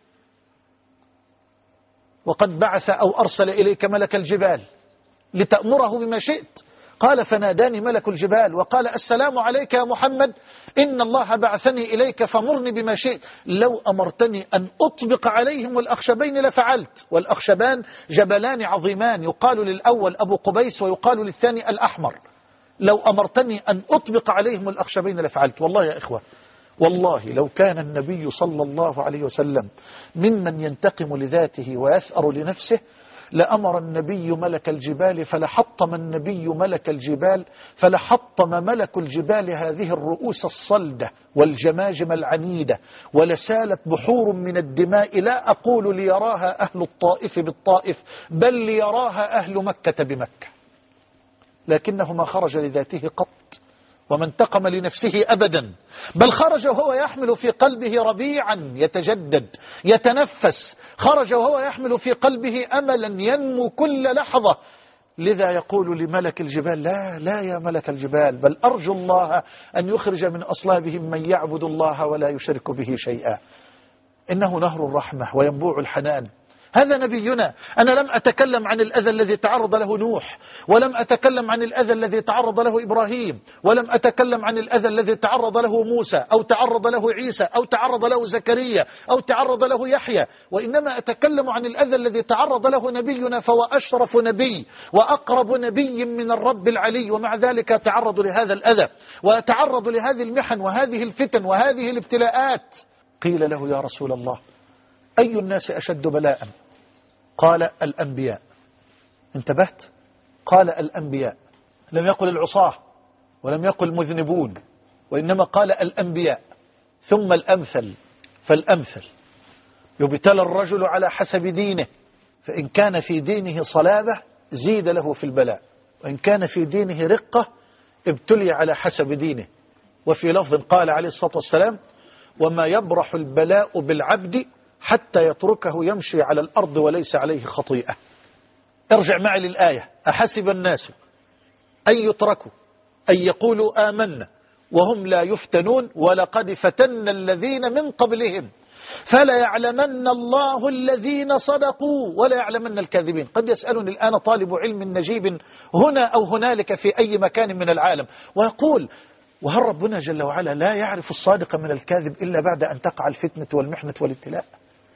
وقد بعث أو أرسل إليك ملك الجبال لتأمره بما شئت. قال: فناداني ملك الجبال وقال: السلام عليك يا محمد، إن الله بعثني إليك فمرني بما شئت. لو أمرتني أن أطبق عليهم الأخشبين لفعلت. والأخشبان جبلان عظيمان، يقال للأول أبو قبيس ويقال للثاني الأحمر. لو أمرتني أن أطبق عليهم الأخشبين لفعلت. والله يا إخوة، والله لو كان النبي صلى الله عليه وسلم ممن ينتقم لذاته ويثأر لنفسه لأمر النبي ملك الجبال فلحطم النبي ملك الجبال، فلحطم ملك الجبال هذه الرؤوس الصلدة والجماجم العنيدة، ولسالت بحور من الدماء، لا أقول ليراها أهل الطائف بالطائف، بل ليراها أهل مكة بمكة. لكنه ما خرج لذاته قط، وما انتقم لنفسه أبدا، بل خرج وهو يحمل في قلبه ربيعا يتجدد يتنفس، خرج وهو يحمل في قلبه أملا ينمو كل لحظة. لذا يقول لملك الجبال: لا لا يا ملك الجبال، بل أرجو الله أن يخرج من أصلابهم من يعبد الله ولا يشرك به شيئا. إنه نهر الرحمة وينبوع الحنان. هذا نبينا. أنا لم أتكلم عن الأذى الذي تعرض له نوح، ولم أتكلم عن الأذى الذي تعرض له إبراهيم، ولم أتكلم عن الأذى الذي تعرض له موسى أو تعرض له عيسى أو تعرض له زكريا أو تعرض له يحيى، وإنما أتكلم عن الأذى الذي تعرض له نبينا، فهو أشرف نبي وأقرب نبي من الرب العلي، ومع ذلك تعرض لهذا الأذى وتعرض لهذه المحن وهذه الفتن وهذه الابتلاءات. قيل له: يا رسول الله، أي الناس أشد بلاء؟ قال: الأنبياء. انتبهت؟ قال: الأنبياء، لم يقل العصاة ولم يقل المذنبون، وإنما قال الأنبياء. ثم الأمثل فالأمثل. يبتلى الرجل على حسب دينه، فإن كان في دينه صلابة زيد له في البلاء، وإن كان في دينه رقة ابتلي على حسب دينه. وفي لفظ قال عليه الصلاة والسلام: وما يبرح البلاء بالعبد حتى يتركه يمشي على الأرض وليس عليه خطيئة. ارجع معي للآية: أحسب الناس أن يتركوا أن يقولوا آمنا وهم لا يفتنون ولقد فتنا الذين من قبلهم فلا يعلمن الله الذين صدقوا ولا يعلمن الكاذبين. قد يسألني الآن طالب علم نجيب هنا أو هنالك في أي مكان من العالم ويقول: وهل ربنا جل وعلا لا يعرف الصادق من الكاذب إلا بعد أن تقع الفتنة والمحنة والابتلاء؟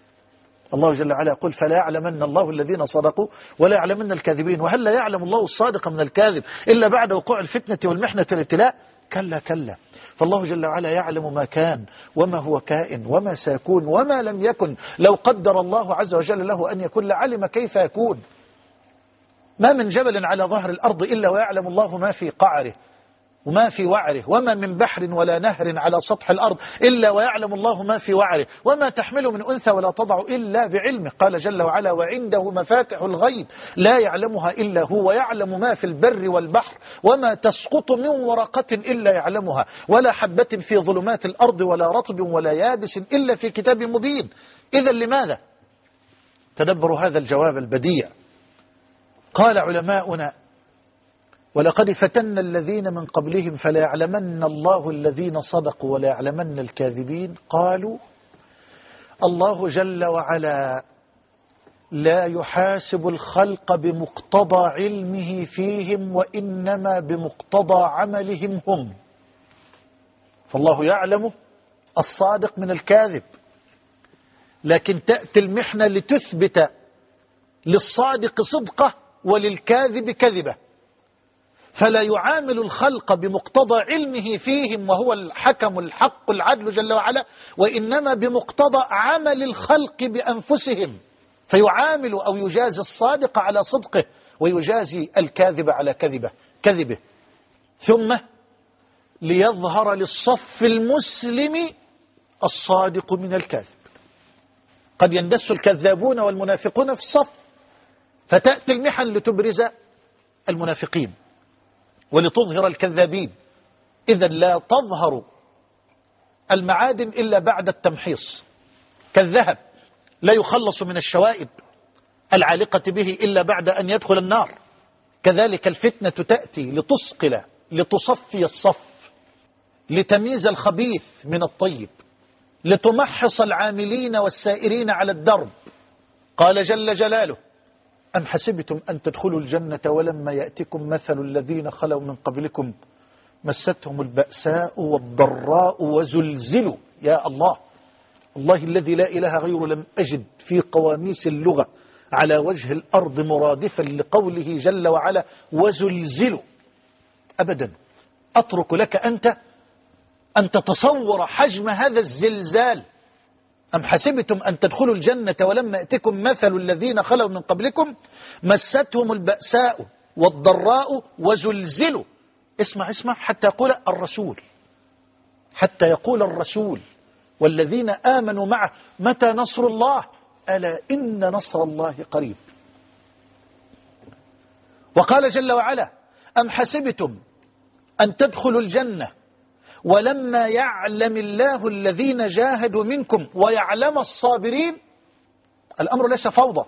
الله جل وعلا يقول: فلا يعلمن الله الذين صدقوا ولا يعلمن الكاذبين. وهل لا يعلم الله الصادق من الكاذب إلا بعد وقوع الفتنة والمحنة والابتلاء؟ كلا كلا. فالله جل وعلا يعلم ما كان وما هو كائن وما سيكون وما لم يكن. لو قدر الله عز وجل له أن يكون لعلم كيف يكون. ما من جبل على ظهر الأرض إلا ويعلم الله ما في قعره وما في وعره، وما من بحر ولا نهر على سطح الأرض إلا ويعلم الله ما في وعره، وما تحمل من أنثى ولا تضع إلا بعلمه. قال جل وعلا: وعنده مفاتح الغيب لا يعلمها إلا هو، ويعلم ما في البر والبحر، وما تسقط من ورقة إلا يعلمها، ولا حبة في ظلمات الأرض ولا رطب ولا يابس إلا في كتاب مبين. إذا لماذا؟ تدبروا هذا الجواب البديع. قال علماؤنا: ولقد فتنا الذين من قبلهم فلا يعلمن الله الذين صدقوا ولا يعلمن الكاذبين. قالوا: الله جل وعلا لا يحاسب الخلق بمقتضى علمه فيهم، وإنما بمقتضى عملهم هم. فالله يعلم الصادق من الكاذب، لكن تأتي المحنة لتثبت للصادق صدقه وللكاذب كذبه، فلا يعامل الخلق بمقتضى علمه فيهم وهو الحكم الحق العدل جل وعلا، وإنما بمقتضى عمل الخلق بأنفسهم، فيعامل أو يجازي الصادق على صدقه ويجازي الكاذب على كذبه. ثم ليظهر للصف المسلم الصادق من الكاذب. قد يندس الكذابون والمنافقون في الصف، فتأتي المحن لتبرز المنافقين ولتظهر الكذابين. إذا لا تظهر المعادن إلا بعد التمحيص، كالذهب لا يخلص من الشوائب العالقة به إلا بعد أن يدخل النار. كذلك الفتنة تأتي لتصقل لتصفي الصف، لتمييز الخبيث من الطيب، لتمحص العاملين والسائرين على الدرب. قال جل جلاله: أم حسبتم أن تدخلوا الجنة ولما يأتكم مثل الذين خلوا من قبلكم مستهم البأساء والضراء وزلزلوا. يا الله، الله الذي لا إله غيره لم أجد في قواميس اللغة على وجه الأرض مرادفا لقوله جل وعلا وزلزلوا أبدا. أترك لك أنت أن تتصور حجم هذا الزلزال. أم حسبتم أن تدخلوا الجنة ولما يأتكم مثل الذين خلوا من قبلكم مستهم البأساء والضراء وزلزلوا. اسمع حتى يقول الرسول والذين آمنوا معه متى نصر الله؟ ألا إن نصر الله قريب. وقال جل وعلا: أم حسبتم أن تدخلوا الجنة ولما يعلم الله الذين جاهدوا منكم ويعلم الصابرين، الأمر ليس فوضى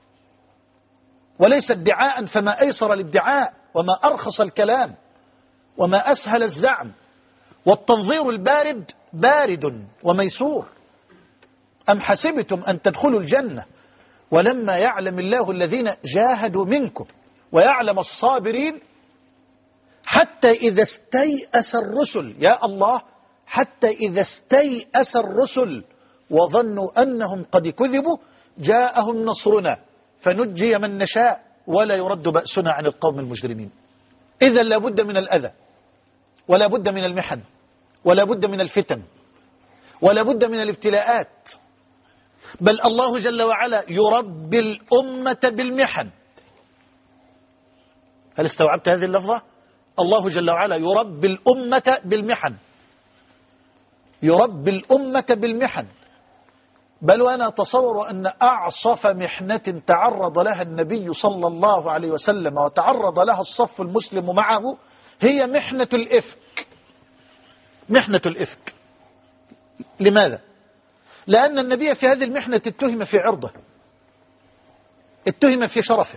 وليس ادعاء، فما أيسر الادعاء وما أرخص الكلام وما أسهل الزعم، والتنظير البارد بارد وميسور. أم حسبتم أن تدخلوا الجنة ولما يعلم الله الذين جاهدوا منكم ويعلم الصابرين حتى إذا استيأس الرسل، يا الله، حتى إذا استيأس الرسل وظنوا أنهم قد كذبوا جاءهم نصرنا فنجي من نشاء ولا يرد بأسنا عن القوم المجرمين. إذا لابد من الأذى ولا بد من المحن ولا بد من الفتن ولا بد من الابتلاءات، بل الله جل وعلا يربي الأمة بالمحن. هل استوعبت هذه اللفظة؟ الله جل وعلا يربي الأمة بالمحن، يربي الأمة بالمحن. بل وأنا أتصور أن أعصف محنة تعرض لها النبي صلى الله عليه وسلم وتعرض لها الصف المسلم معه هي محنة الإفك. محنة الإفك. لماذا؟ لأن النبي في هذه المحنة اتهم في عرضه، اتهم في شرفه،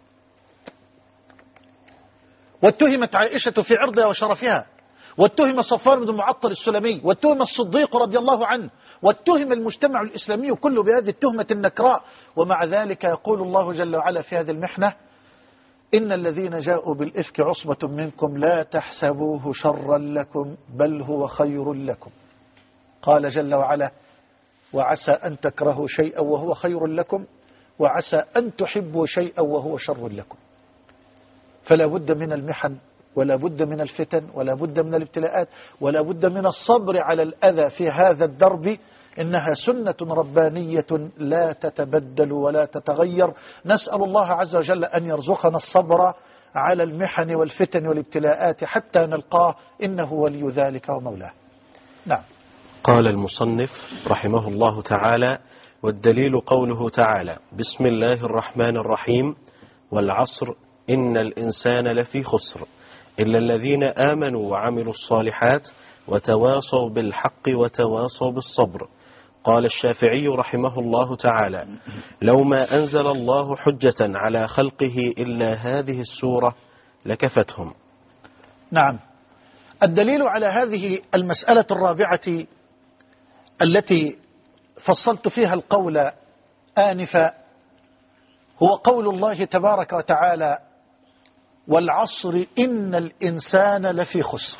واتهمت عائشة في عرضها وشرفها، واتهم صفوان بن المعطل السلمي، واتهم الصديق رضي الله عنه، واتهم المجتمع الإسلامي كله بهذه التهمة النكراء. ومع ذلك يقول الله جل وعلا في هذه المحنة: إن الذين جاءوا بالإفك عصبة منكم لا تحسبوه شرا لكم بل هو خير لكم. قال جل وعلا: وعسى أن تكرهوا شيئا وهو خير لكم وعسى أن تحبوا شيئا وهو شر لكم. فلا بد من المحن ولا بد من الفتن ولا بد من الابتلاءات ولا بد من الصبر على الأذى في هذا الدرب. إنها سنة ربانية لا تتبدل ولا تتغير. نسأل الله عز وجل أن يرزقنا الصبر على المحن والفتن والابتلاءات حتى نلقاه، إنه ولي ذلك ومولاه. نعم. قال المصنف رحمه الله تعالى: والدليل قوله تعالى: بسم الله الرحمن الرحيم، والعصر إن الإنسان لفي خسر إلا الذين آمنوا وعملوا الصالحات وتواصوا بالحق وتواصوا بالصبر. قال الشافعي رحمه الله تعالى: لو ما أنزل الله حجة على خلقه إلا هذه السورة لكفتهم. نعم. الدليل على هذه المسألة الرابعة التي فصلت فيها القول آنفا هو قول الله تبارك وتعالى: والعصر إن الإنسان لفي خسر.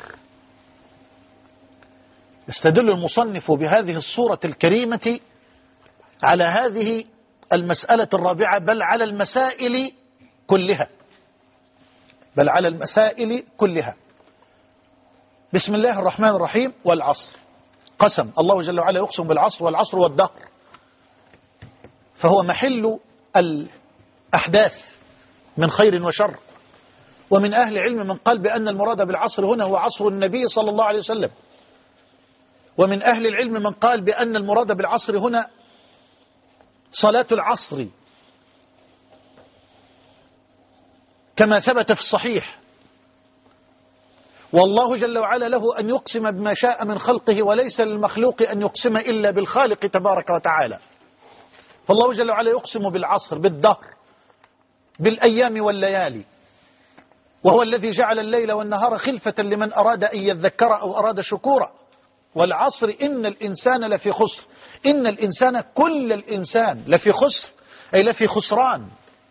يستدل المصنف بهذه الصورة الكريمة على هذه المسألة الرابعة، بل على المسائل كلها، بل على المسائل كلها. بسم الله الرحمن الرحيم. والعصر، قسم الله جل وعلا يقسم بالعصر، والعصر والدهر، فهو محل الأحداث من خير وشر. ومن أهل العلم من قال بأن المراد بالعصر هنا هو عصر النبي صلى الله عليه وسلم، ومن أهل العلم من قال بأن المراد بالعصر هنا صلاة العصر كما ثبت في الصحيح. والله جل وعلا له أن يقسم بما شاء من خلقه، وليس للمخلوق أن يقسم إلا بالخالق تبارك وتعالى. فالله جل وعلا يقسم بالعصر، بالدهر، بالأيام والليالي، وهو الذي جعل الليل والنهار خلفة لمن أراد أن يذكر أو أراد شكورا. والعصر إن الإنسان لفي خسر، إن الإنسان كل الإنسان لفي خسر، أي لفي خسران.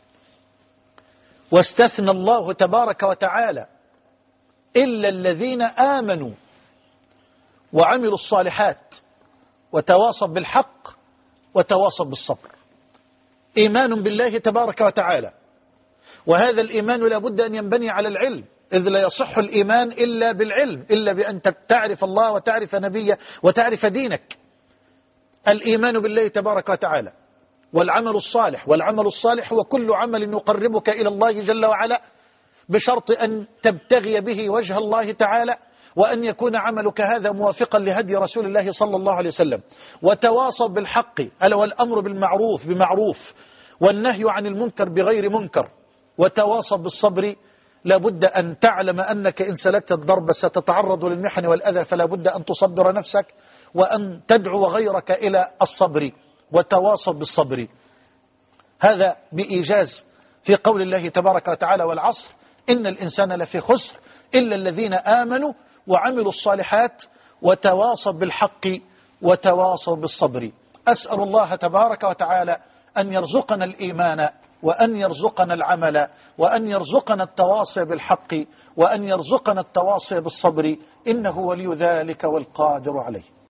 واستثنى الله تبارك وتعالى إلا الذين آمنوا وعملوا الصالحات وتواصوا بالحق وتواصوا بالصبر. إيمان بالله تبارك وتعالى، وهذا الإيمان لا بد أن ينبني على العلم، إذ لا يصح الإيمان إلا بالعلم، إلا بأن تعرف الله وتعرف نبيه وتعرف دينك. الإيمان بالله تبارك وتعالى والعمل الصالح، والعمل الصالح هو كل عمل يقربك إلى الله جل وعلا بشرط أن تبتغي به وجه الله تعالى، وأن يكون عملك هذا موافقا لهدي رسول الله صلى الله عليه وسلم. وتواصوا بالحق، ألا والأمر بالمعروف بمعروف، والنهي عن المنكر بغير منكر. وتواصوا بالصبر، لابد أن تعلم أنك إن سلكت الضرب ستتعرض للمحن والأذى، فلا بد أن تصبر نفسك وأن تدعو غيرك إلى الصبر وتواصل بالصبر. هذا بإيجاز في قول الله تبارك وتعالى: والعصر إن الإنسان لفي خسر إلا الذين آمنوا وعملوا الصالحات وتواصوا بالحق وتواصوا بالصبر. أسأل الله تبارك وتعالى أن يرزقنا الإيمان وأن يرزقنا العمل وأن يرزقنا التواصي بالحق وأن يرزقنا التواصي بالصبر، إنه ولي ذلك والقادر عليه.